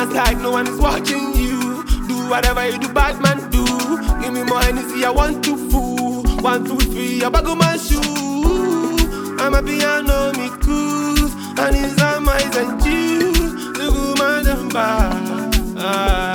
dance like no one is watching you. Do whatever you do, bad man do. Give me more energy, I want to fool. 1, 2, 3, I bag on my shoe. I'm a piano, me cruise. And it's on my and juice. The woman and bar.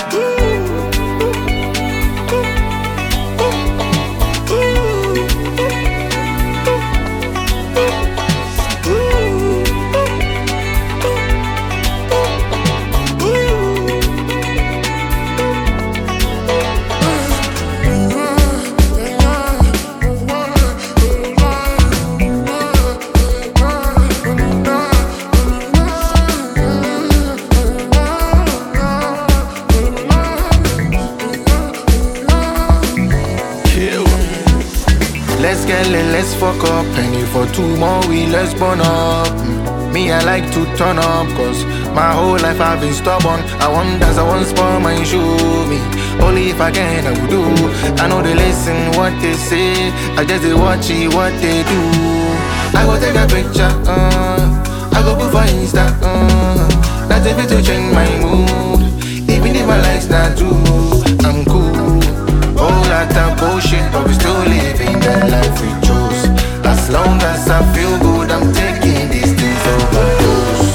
Let's get lit, let's fuck up. Penny for 2 more, let's burn up. Me, I like to turn up, cause my whole life I've been stubborn. I want dance, I want spur my shoe. Me, only if I can, I will do. I know they listen what they say, I just they watch it, what they do. I go take a picture, I go put for Insta, that's a bit to change my mood. Even if my life's not true, I'm cool. All that bullshit, but we still living that life we chose. As long as I feel good, I'm taking these things overdose.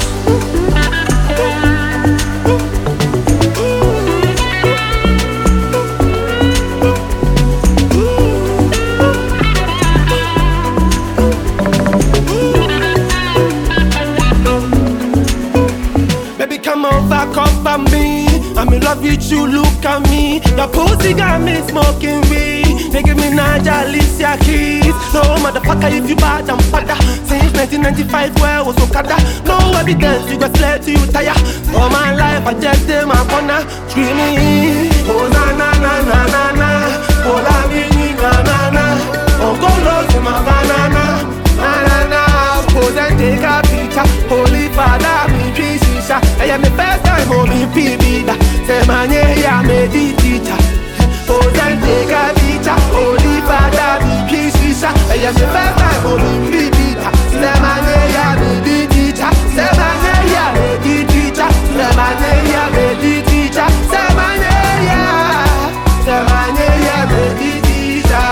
Baby, come over, cover me. I'm in love with you, look at me. Your pussy got me smoking weed. Making me Naja, Alicia Keys. No motherfucker if you bad, I'm better. Since 1995, where was Okada? No evidence, you got slave till you tire. All my life, I just did my corner. Screaming, oh na na na na na na. Oh la mini na na na. Oh go low to my banana. Na na na. Pose and take a picture. Holy Father, me peace. I am the first time home in PB. Say my name, I made the teacher. Pose and take a picture. Holy Father, me peace. I am the first time home in PB. Say my name, I made the teacher. Say my name, I made the teacher. Say my name, I made the teacher. Say my name, say my name, I made the teacher.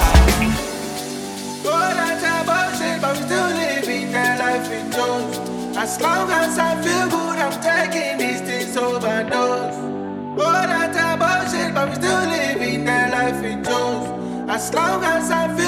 Oh, that's a bullshit, but we still living that life we chose. As long as I feel good, I'm taking these things overdose. Oh, that's a bullshit, but we still living that life we chose. As long as I feel